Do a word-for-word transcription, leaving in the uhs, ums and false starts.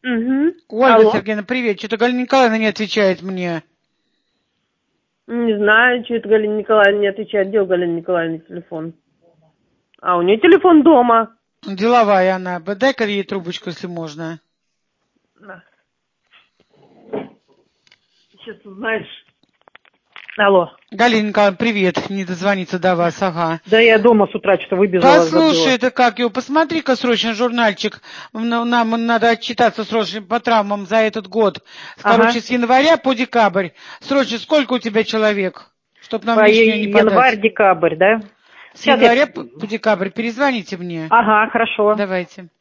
Угу. Ольга Алло. Сергеевна, привет. Что-то Галина Николаевна не отвечает мне. Не знаю, что это Галина Николаевна не отвечает. Где у Галины Николаевны телефон? А, у нее телефон дома. Деловая она. Дай-ка ей трубочку, если можно. На. Сейчас узнаешь. Алло. Галина Николаевна, привет. Не дозвониться до вас, ага. Да я дома с утра что-то выбежала, Послушай, забыла. это как его, посмотри-ка срочно журнальчик. Нам нам надо отчитаться срочно по травмам за этот год. Короче, Ага. с января по декабрь. Срочно, сколько у тебя человек? Чтоб нам По лишнее не подать. январь-декабрь, да? С Сейчас я... января по, по декабрь перезвоните мне. Ага, хорошо. Давайте.